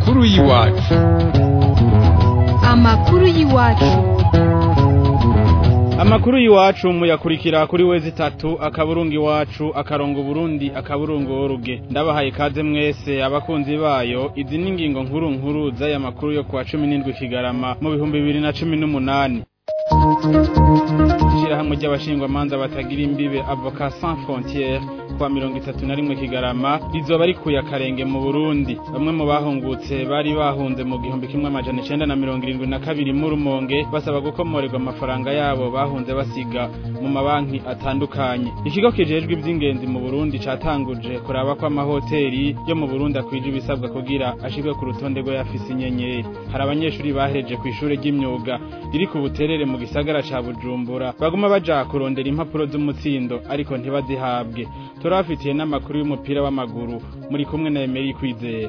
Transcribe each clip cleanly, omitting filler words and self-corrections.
amakuru y'iwacu. Amakuru y'iwacu. Amakuru y'iwacu muyakurikira kuri wezi 3 akaburungu iwacu akarongo Burundi akaburungu oruge. Ndabahaye kaze mwese abakunzi bayo. Izi ningingo nkuru z'aya makuru yo kwa 17 Kigarama mu 2018. Ishirahamwe ry'abashingwa manza batagira imbibe Avocats Sans Frontières kwa 31 Kigarama rizoba rikuye akarenge mu Burundi. Bamwe mu bahungutse bari bahunze mu 1972 mu Rumonge basaba gukomorerwa amafaranga yabo bahunze basiga mu mabanki atandukanye. Ikigo kijejwe ivy'ingenzi mu Burundi catanguje kuraba kwa amahoteli yo mu Burundi akwije ibisabwa kugira ashirwe ku rutonde rwo yafise inyenyeri. Hari abanyeshuri bahereje ku ishure ry'imyuga riri ku Buterere mu gisagara ca Bujumbura baguma baja kurondera impapuro z'umutsindo ariko ntibazihabwe. Turafitiye n'amakuru y'umupira w'amaguru muri kumwe na Emery Kwizera.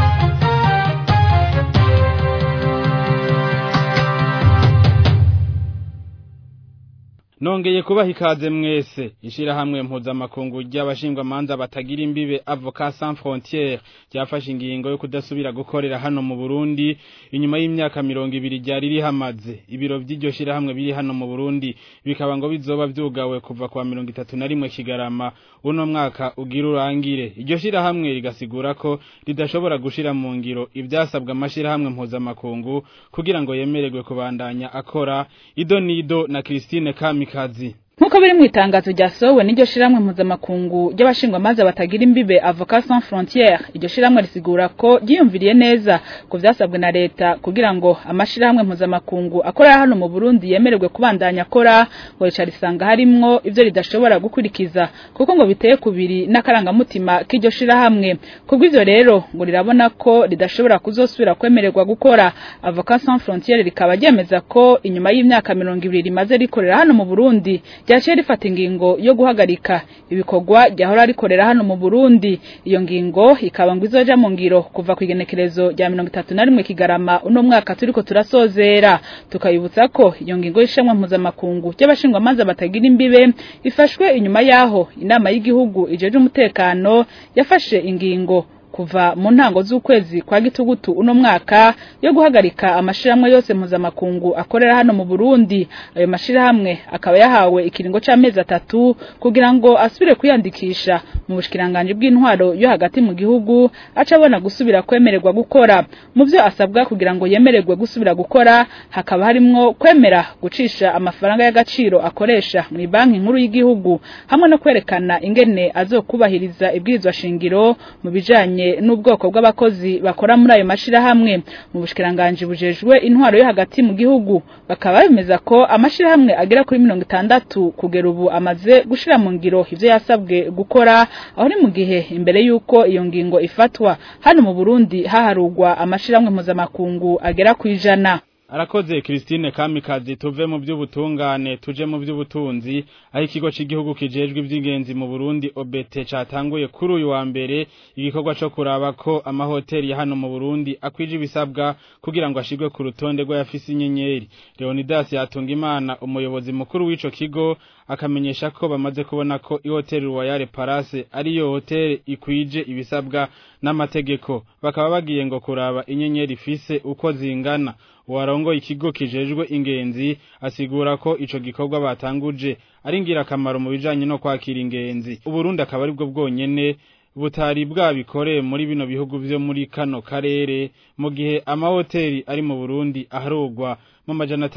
Nongeye kubaha ikaze mwese. Ishirahamwe mpuzamakungu ry'abashingwa manza batagira imbibe Avocats Sans Frontières ryafashe ingingo yo kudasubira gukorera hano mu Burundi inyuma y'imyaka 20 ryari rihamaze. Ibiro by'iryo shirahamwe biri hano mu Burundi bikaba ngo bizoba vyugawe kuva kwa 31 Kigarama uno mwaka ugira urangire. Iryo shirahamwe rigasigura ko ridashobora gushira mu ngiro ivyasabwa amashirahamwe mpuzamakungu kugira ngo yemererwe kubandanya akora. Idonido na Christine Kamikazi. Nkuko biri mu itangazo ryasohowe n'iryo shiramwe mpuzamakungu ry'abashingwa maze batagira imbibe Avocats Sans Frontières, iryo shiramwe risigura ko ryiyumviriye neza ku vyasabwe na leta kugira ngo amashiramwe mpuzamakungu akorera hano mu Burundi yemererwe kubandanya akora, ngo ricarisanga harimwo ivyo ridashobora gukurikiza kuko ngo biteye kubiri n'akarangamutima k'iryo shirahamwe. Kubw'ivyo rero ngo rirabona ko ridashobora kuzosubira kwemererwa gukora. Avocats Sans Frontières rikaba ryemeza ko inyuma y'imyaka 20 rimaze rikorera hano mu Burundi ryaciye rifata ingingo yo guhagarika ibikorwa ryahora rikorera hano mu Burundi. Iyo ngingo ikaba ngo izoja mu ngiro kuva ku igenekerezo rya 31 Kigarama uno mwaka turiko turasozera. Tukayibutsa ko iyo ngingo y'ishamwe mpuzamakungu ry'abashingwa manza batagira imbibe ifashwe inyuma yaho inama y'igihugu ijeje umutekano yafashe ingingo kuva mu ntango z'ukwezi kwa Gitugutu uno mwaka yo guhagarika amashiramwe yose mpuzamakungu akorera hano mu Burundi. Ayo mashiramwe akaba yahawe ikiringo c'amezi 3 kugira ngo asubire kuyandikisha mu bushikiranganje bw'intwaro yo hagati mu gihugu acabona gusubira kwemererwa gukora. Mu byo asabwa kugira ngo yemererwe gusubira gukora hakaba harimwo kwemera gucisha amafaranga y'agaciro akoresha mu banki nkuru y'igihugu hamwe no kwerekana ingene azokubahiriza ibwirizwa shingiro mu bijanye n'ubwoko bw'abakozi bakora muri ayo mashirahamwe. Mu bushikiranganje bujejwe intwaro yo hagati mu gihugu bakaba bemeza ko amashirahamwe agera kuri 60 kugera ubu amaze gushira mu ngiro ivyo yasabwe gukora, aho ni mu gihe imbere yuko iyo ngingo ifatwa hano mu Burundi haharugwa amashirahamwe mpuzamakungu agera ku 100. Arakoze Christine Kamikazi. Tuve mu by'ubutungane tuje mu by'ubutunzi aho ikigo cy'igihugu kijejwe ivy'ingenzi mu Burundi OBT catanguye kuri uyu wa mbere igikorwa cyo kuraba ko amahoteli ya hano mu Burundi akwije ibisabwa kugira ngo ashirwe ku rutonde rwo yafise inyenyeri. Leonidas Yatungimana umuyobozi mukuru w'ico kigo akamenyesha ko bamaze kubona ko ihotel Royal Palace ari yo hotel ikwije ibisabwa n'amategeko. Bakaba bagiye ngo kuraba inyenyeri ifise uko zingana. Warongo ikigo kijejwe ingenzi asigura ko ico gikorwa batanguje ari ngirakamaro mu bijanye no kwakira ingenzi. Uburundi akaba ari bwo bwonyene butari bwabikoreye muri bino bihugu vyo muri kano karere, mu gihe amahoteli ari mu Burundi aharugwa mu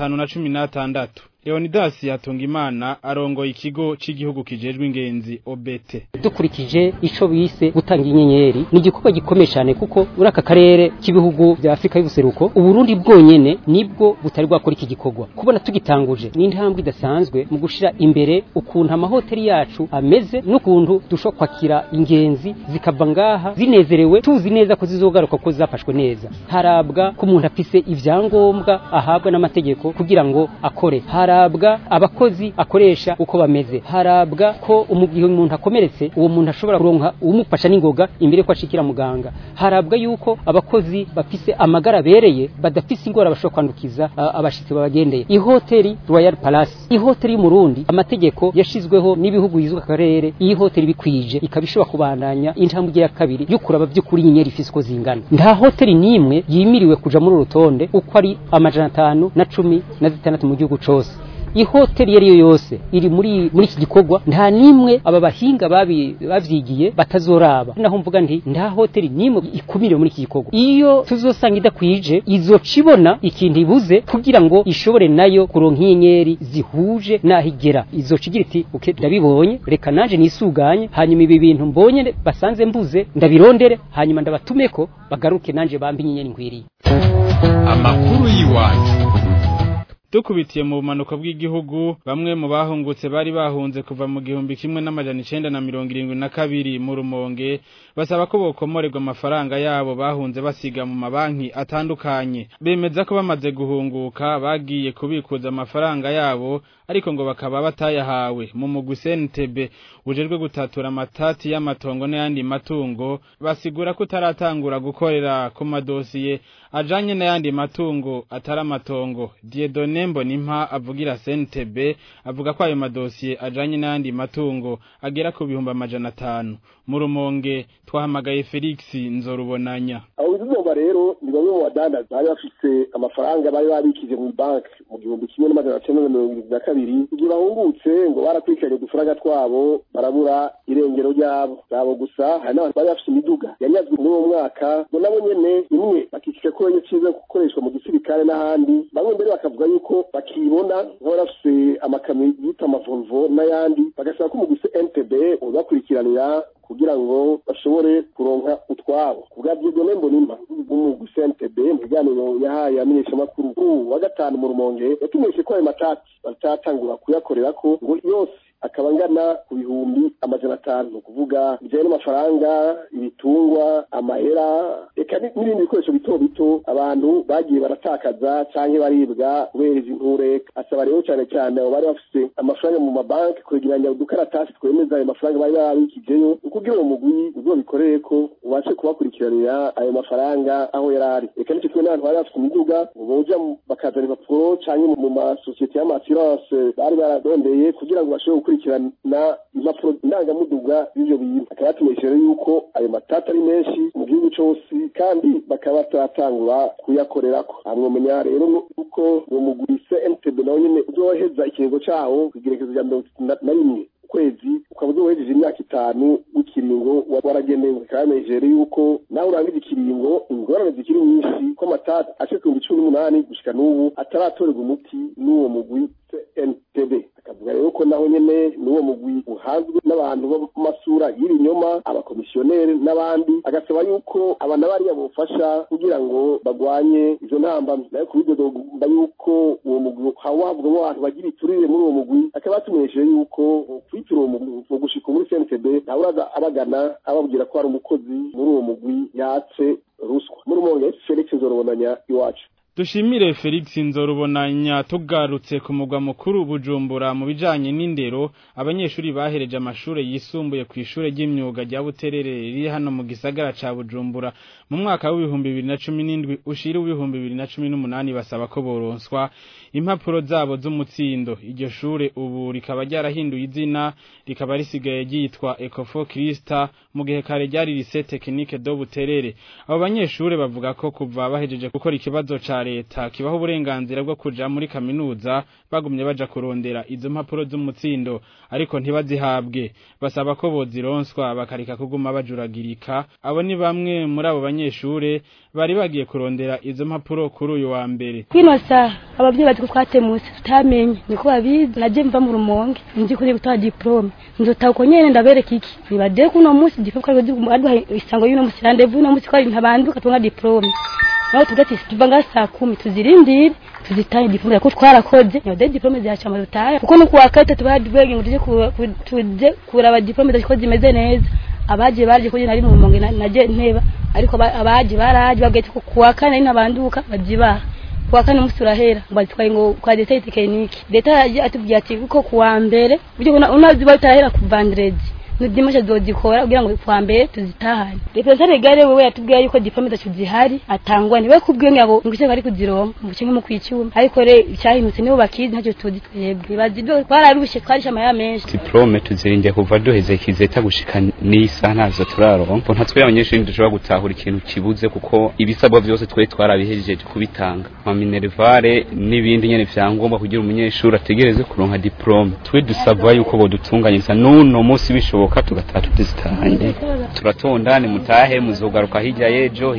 516. Leonidas Yatungimana arongoye ikigo cy'igihugu kijejwe ingenzi OBT. Dukurikije ico bise gutanga inyenyeri ni igikorwa gikomeye cyane kuko uraka karere k'ibihugu bya Afrika y'ubuseruko Uburundi bwonyene nibwo butari bwakora iki gikorwa. Kubona tugitanguje ni intambwe idasanzwe mu gushira imbere ukuntu amahoteli yacu ameze n'ukuntu dusho kwakira ingenzi zikava ngaha zinezerewe tuzi neza ko zizogaruka ko zafashwe neza. Harabwa ko umuntu afise ivyangombwa ahabwa n'amategeko kugira ngo akore. harabwa abakozi akoresha uko bameze, harabwa ko umugihe umuntu akomeretse uwo muntu ashobora kuronka umufasha n'ingoga imbere ko ashikira muganga, harabwa yuko abakozi bafise amagara bereye badafise ingora bashobora kwandukiza abashitsi babagendeye. Ihoteli Royal Palace, ihoteli y'umurundi amategeko yashizweho n'ibihugu yizuka karere, iyi hoteli bikwije ikabishobora kubandanya intambwe ya kabiri yo kuraba by'ukuri inyenyeri ifisiko zingana. Nta hoteli nimwe yimiriwe kuja muri urutonde uko ari 516 mu gihugu cose. Ihoteli yariyo yose iri muri iki gikorwa nta nimwe aba bahinga bavyigiye batazoraba. Naho mvuga nti nta hoteli nimwe ikumire muri iki gikorwa. Iyo tuzosanga idakwije izocibona ikintu ibuze kugira ngo ishobore nayo kuronka inyenyeri zihuje nahigera. Izocigira iti uke ndabibonye reka nanje nisuganye, hanyuma ibi bintu mbonye basanze mbuze ndabirondere, hanyuma ndabatumeko bagaruke nanje bambi inyenyeri ngwiriye. Amakuru yiwacu. Dukubitiye mu bumanuko bw'igihugu, bamwe mu bahungutse bari bahunze kuva mu 1972 mu Rumonge basaba ko bokomorerwa amafaranga yabo bahunze basiga mu mabanki atandukanye. Bemeza ko bamaze guhunguka bagiye kubikuza amafaranga yabo ariko ngo bakaba batayahawe. Mu mugwi CNTB ujejwe gutatura amatati y'amatongo n'ayandi matungo basigura ko taratangura gukorera ku madosiye ajanye n'ayandi matungo atari amatongo. Dieudonne Mbonimpa avugira CNTB avuga ko ayo madosiye ajanye n'ayandi matungo agera ku 500. Mu Rumonge twahamagaye Felix Nzorubonanya. Abo bizumva rero ni bamwe mu badandaza bari bafite amafaranga bari babikije mu banki mu 1972 igihe bahungutse ngo barakwikanye udufaranga twabo barabura irengero ryabo. Zabo gusa hari n'abantu bari bafite imiduga yanyazwe muri uwo mwaka ngo nabo nyene imwe bakikije ko yenye ciza gukoreshwa mu gisirikare n'ahandi, bamwe mbere bakavuga yuko bakibona nk'abarafise amakamyo yita amavulvo n'ayandi, bagasaba ko mu gise NTB uzakurikiranira kugira ngo bashobore kuronka utwabo. Kubwa Dieudonne Mbonimpa mu gise NTB mu biganiro yahaye amenyesha makuru wa gatanu mu Rumonge yatumeshe ko ayo matati batatangura kuyakorera ko ngo yose akaba ngana ku 500 kuvuga bijanye n'amafaranga, ibitungwa, amahera eka n'ibindi bikoresho bito bito abantu bagiye baratakaza canke baribwa kubera inture. Asaba rero cyane cyane abo bari bafite amafaranga mu mabanki kwegeranya udukaratasi twemeza ayo mafaranga bari babikijeyo kugira ngo mugwi uzobikoreye ko ubashe kubakurikiranira ayo mafaranga aho yarari. Eka n'icyo n'abantu bari bafite imiduga boja bakazana impapuro canke mu masosiyete y'amassurance bari baradondeye kugira ngo bashobore gukurikirana impapuro ndangamuduga y'ivyo bintu. Akaba yatumesheje yuko ayo matata ari menshi mu gihugu cyose kandi bakaba batatangura kuyakorerako. Amwomenya rero uko uwo mugwi CNTB nawo nyene uzoheza ikiringo cawo kugerekezo rya 21 kwezi ukaba uzohejeje imyaka 5 w'ikiringo waragenewe. Kamejeje yuko naho urangije ikiringo ingorane zikiri nyinshi ko matata ashika 18 gushika n'ubu ataratorerwa umuti n'uwo mugwi CNTB. Akavuga rero ko naho nyene n'uwo mugwi uhanzwe n'abantu b'amasura y'ibinyoma, abakomisiyoneri n'abandi, agasaba yuko abana bari yabofasha kugira ngo bagwanye izo ntamba. Nayo kubidodo yuko uwo mugwi hawavuga ngo abantu bagira iturire muri uwo mugwi, akaba atumenyesheje yuko kwitira uwo mugwi wo gushika muri CNTB ntawuraza abagana ababwira ko ari umukozi muri uwo mugwi yatse ruswa. Muri Rumonge Felix Nzorubonanya iwacu. Dushimire Felix Nzorubonanya. Tugarutse ku mugwa mukuru Bujumbura mu bijanye n'indero, abanyeshuri bahereje amashure yisumbuye ku ishure ry'imyuga rya Buterere riri hano mu gisagara ca Bujumbura mu mwaka wa 2017 ushira 2018 basaba ko boronswa impapuro zabo z'umutsindo. Iryo shure ubu rikaba ryarahinduye izina rikaba risigaye ryitwa Ecofo Krista mu gihe kare ryari lycée technique do Buterere. Abo banyeshure bavuga ko kuva bahejeje gukora ikibazo ca leta kibaho uburenganzira bwo kuja muri kaminuza bagumye baja kurondera izo mpapuro z'umutsindo ariko ntibazihabwe. Basaba ko bozironswa bakarika kuguma bajuragirika. Abo ni bamwe muri abo banyeshure bari bagiye kurondera izo mpapuro kuri uyu wa mbere. Kwinosa abavyeyi bati ko twatemuse tutamenye niko babizi. Naje mva mu Rumonge nzi kuri gutwa diplome nzotaho nyene ndabereka iki nibade kuno munsi diplome ko aduha isango y'uno munsi randevu no munsi ko ari ntabanduka tunga diplome. Naho tugati tuvanga saa 10 tuzirindire tuzitanye diplome ko twarakoze yo de diplome zacha marutaya kuko nuko wakata tubadubege ngo tuje kuraba diplome zako zimeze neza. Abaje baje ko nari mu Rumonge naje nteba ariko abaje baraje bagete ko kuwa kane n'abanduka bajiba kwa kane umunsi urahera ngo twaye ngo kwa detail technique detail yaje atubwiye ati kuko kuwa mbere byo unazi batahera ku vendredi Dimasha dodikora kugira ngo kwa mbere tuzitahane. Representante gare wewe yatubwiye yuko diplome zacu zihari atangwa niwe kubwiye ngo ngushe bari kuzironka mu kintu mu kwicuma ariko re cyahimutse nibo bakizi ntacyo tuzi twebwe bazido twararushe twarisha amaya menshi. Diplome tuzirinje kuva duheze kizeta gushika n'isa ntazo turaronka ntatwe abanyeshuri dushobora gutahura ikintu kibuze kuko ibisabwa byose twe twarabihejeje kubitanga ma minervare n'ibindi nyene vyangombwa kugira umunyeshuri ategereze kuronka diplome twe dusabwa yuko bodutunganyiriza nuno munsi bishoboka tugatatu tuzitahanye turatonda ni mutahe muzogaruka hirya yejo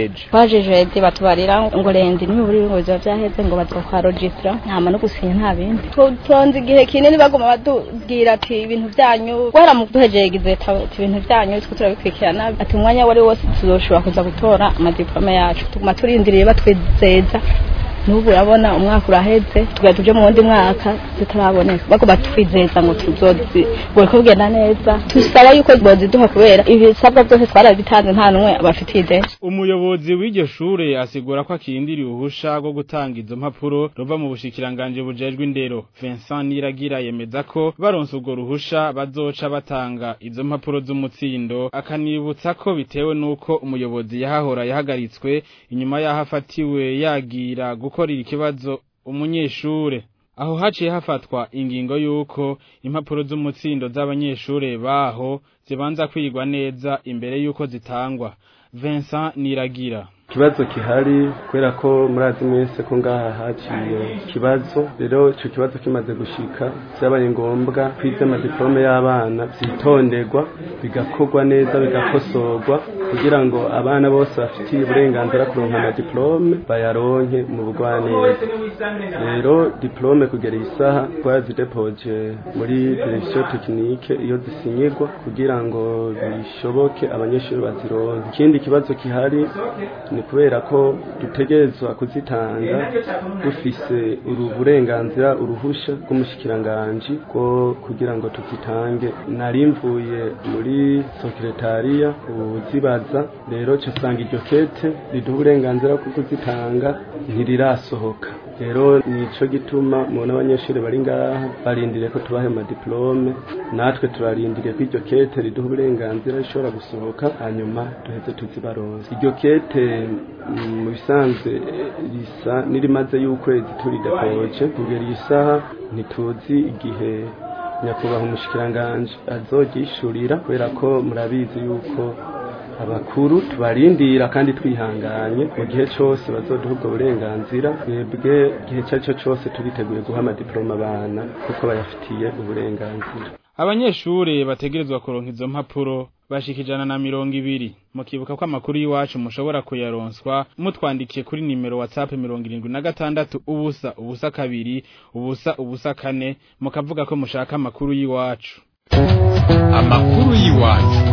bajeje batubarira ngo rendi ni buri ngo byaheze ngo bazokwa registra ntama no gusinya nta bindi tonze igihe kinini bagoma badubwira ati ibintu byanyu gwara mu duhejegeze ibintu byanyu twe turabikwikirana ati umwanya wari wose tuzoshobora kuza gutora amadiplome yacu tuguma turindiriye batwizeza nubu urabona umwaka uraheze tuje mu wundi mwaka tutaraboneka bako batwizeza ngo tuzozi ngo kugenda neza tusaba yuko boziduha kubera ibisabwa byose twarabitanze nta numwe abafitiye ide. Umuyobozi w'iryo shure asigura ko akindiriye uhusha rwo gutanga izo mpapuro ruva mu bushikiranganje bujejwe indero. Vincent Niragira yemeza ko baronse ubwo ruhusha bazoca batanga izo mpapuro z'umutsindo akanibutsa ko bitewe nuko umuyobozi yahahora yahagaritswe inyuma yahafatiwe yagira gukorera ikibazo umunyeshure aho haciye hafatwa ingingo yuko impapuro z'umutsindo z'abanyeshure baho zibanza kwigwa neza imbere yuko zitangwa. Vincent Niragira kibazo kihari kwera ko murazi mwese ko ngaha haciye kibazo rero ico kibazo kimaze gushika byabaye ngombwa kwiza amadiplome y'abana byitonderwa bigakorwa neza bigakosorwa kugira ngo abana bose bafitiye uburenganzira kuronka amadiplome bayaronke mu bugwaneza. Rero diplome kugera isaha twazidepoje muri direction technique iyo zisinyirwa kugira ngo bishoboke abanyeshuri bazironke. Ikindi kibazo kihari ni kubera ko dutegerezwa kuzitanga dufise uburenganzira uruhusha rw'umushikiranganje ko kugira ngo tuzitange. Narimvuye muri secretariat uzibaza rero cyasanga iryo kete riduha uburenganzira bwo kuzitanga ntirirasohoka. Rero nico gituma mu n'abanyeshuri bari ngaha barindire ko tubahe ama diplome natwe turarindiriye ko iryo kete riduha uburenganzira ishobora gusohoka hanyuma duheze tuzibaronse. Iryo kete mu bisanzwe risa nirimaze y'ukwezi turidepoje kugera isaha ntituzi igihe nyakubaha umushikiranganje azogishurira kubera ko murabizi yuko abakuru tubarindira kandi twihanganye mu gihe cyose bazoduha ubwo burenganzira twebwe igihe cyaco cyose turiteguye guha amadiploma abana kuko bayafitiye uburenganzira. Abanyeshure bategerezwa kuronka izo mpapuro bashikijana na 200 mukibuka ko amakuru y'iwacu mushobora kuyaronswa mutwandikiye kuri nimero WhatsApp 76 ubusa ubusa 2 ubusa ubusa 4 mukavuga ko mushaka amakuru y'iwacu. Amakuru y'iwacu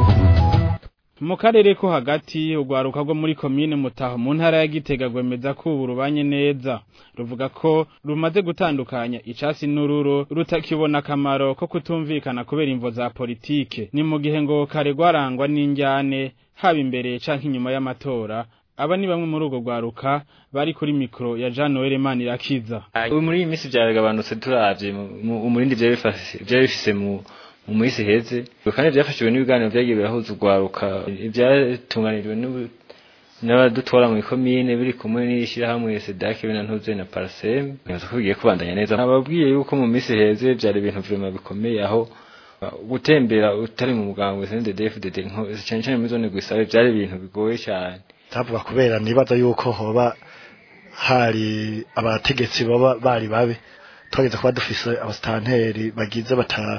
mu karere ko hagati ugwaruka rwo muri commune Mutaho mu ntara ya Gitega gwemeza ko uburubanye neza ruvuga ko rumaze gutandukanya icasi n'ururo rutakibona kamaro ko kutumvikana kubera imvo za politike. Ni mu gihe ngo kare gwarangwa n'injyane haba imbere canke inyuma y'amatora. Aba ni bamwe muri ugo gwaruka bari kuri mikro ya Jean Noel Manirakiza. Muri iyi minsi byaragabanutse turavye umurindi byarifise mu umwisi heze kandi byafashijwe n'ibiganiro byagiye birahuza ugwaruka ibyatunganijwe n'abadutora mu komine biri kumwe n'ishira hamwe SEDAC bina ntuze na Parsem neza kugiye kubandanya neza. Ababwiye yuko mu minsi heze byari ibintu vraiment bikomeye aho gutembera utari mu muganga CNDD-FDD nko cyane mu zone gusabe byari ibintu bigoye cyane. Tavuga kubera nibaza yuko hoba hari abategetsi baba bari babe twageze kuba dufise abastanteri bagize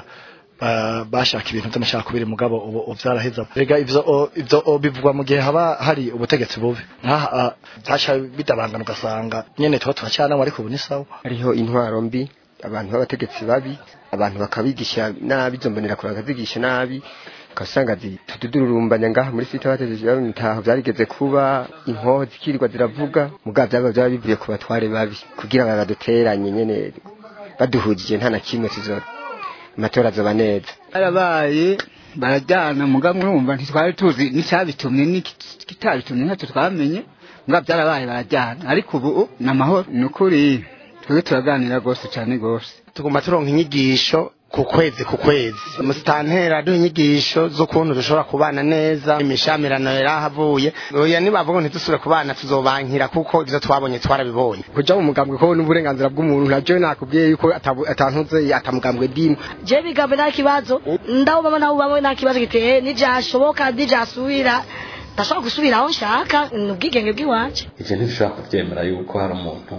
bashaka ibintu by'amashaka kubiri mugabo ubu vyaraheza. Rega ivyo bivugwa mu gihe haba hari ubutegetsi bubi nka zasha bidabangana ugasanga nyene twacyana wari ku bunisawa ariho intwaro mbi abantu b'abategetsi babi abantu bakabigisha nabi zombonera kuragazigisha nabi kasanga tudururumbanya ngaha muri site abategetsi babimitaho byarigeze kuba inko zikirwa ziravuga mugabo byaba bivuye ku batware babi kugira ngo baduteranye nyene baduhujije nta na kimwe tuzora matora zoba neza. Arabaye barajyana mugabo urumva ntitwari tuzi n'icyabitumye n'ikitabitumye ntacyo twamenye nga byarabaye barajyana ariko ubu namahoro nukuri twebwe turaganira gose cyane gose tugomba turonka inyigisho ku kwezi umusitantera duha inyigisho z'ukuntu dushobora kubana neza imishamirano yarahavuye oya nibavuga ntidusubire kubana tuzobankira kuko ivyo twabonye twarabibonye kuja mu mugambwe ko n'uburenganzira bw'umuntu navyo nakubwiye yuko atantuze atamugambwe dimu je bigambe nta kibazo ndaho baba naho baba nta kibazo giteye nijashoboka nijasubira ndashaka gusubira aho nshaka n'ubwigenge bw'iwanje ivyo ntibishobora kuvyemera yuko hari umuntu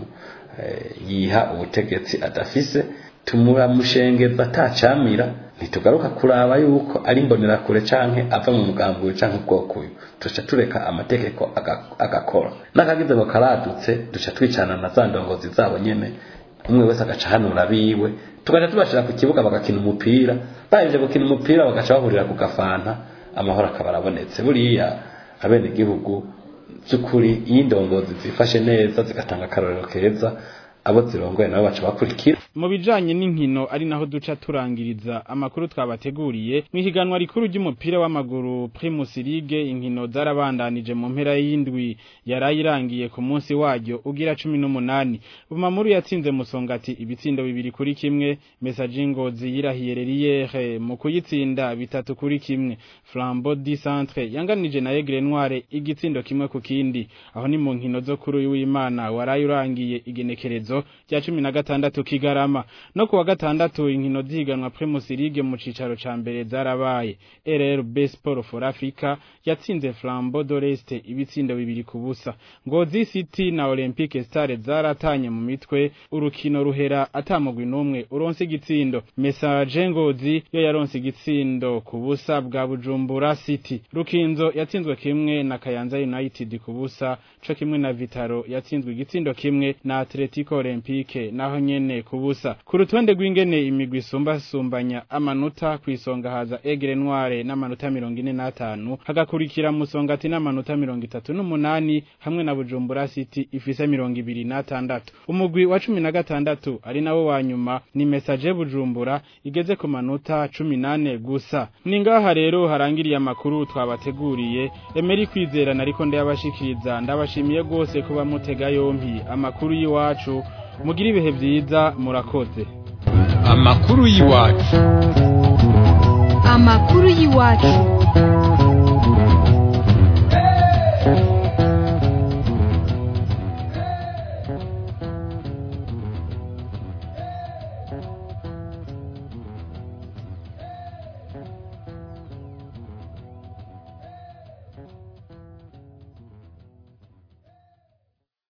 yiha ubutegetsi adafise tumushengeza atacamira ntitugaruka kuraba yuko ari mbonera kure canke ava mu mugambi canke ubwoko uyu tuca tureka amategeko agakora n'akagize ngo karadutse duca twicana na za ndongozi zabo nyene umwe wese agaca hanura biwe tugaca tubashira ku kibuga bagakina umupira bahejeje gukina umupira bagaca bahurira ku gafanta amahoro akaba arabonetse buriya abene igihugu by'ukuri iyo indongozi zifashe neza zigatanga akarorero keza abo zirongoye nabo baca bakurikira mu bijanye n'inkino ari naho duca turangiriza amakuru twabateguriye mwihiganwa rikuru ry'umupira w'amaguru Primus League inkino zarabandanije mu mpera y'indwi yarayirangiye ku munsi waryo ugira 18 Bumamuru yatsinze Musongati ibitsindo 2-1 Message Ngozi yirahiye Reliere mu kuyitsinda 3-1 Flambeau du Centre yanganije na Aigle Noire igitsindo kimwe ku kindi aho ni mu nkino zo kuri w'Imana warayurangiye igenekerezo rya 16 Kigarama no kuwa gatandatu inkino ziganwa Primus League mu cicaro ca mbere zarabaye RRB Sport for Africa yatsinze Flambeau d'Oreste ibitsindo 2-0 Ngozi City na Olympique Stars zaratanye mu mitwe urukino ruhera atamugwi numwe uronse igitsindo Message Ngozi yo yaronse igitsindo ku busa bwa Bujumbura City Rukinzo yatsinzwe kimwe na Kayanza United ku busa co kimwe na Vitaro yatsinzwe igitsindo kimwe na Atletico Olympique naho nyene ku busa ku rutonde rw'ingene imigwi isumbasumbanya amanota kwisonga haza Aigle Noire n'amanota 45 hagakurikira Musongati n'amanota 38 hamwe na Bujumbura City ifise 26 umugwi wa 16 ari nawo wa nyuma ni Message Bujumbura igeze ku manota 18 gusa ningaha rero harangiriye amakuru twabateguriye Emery Kwizera nariko ndabashikiriza ndabashimiye gose kuba mutega yompi amakuru yiwacu mugira ibihe byiza murakoze amakuru yiwacu amakuru yiwacu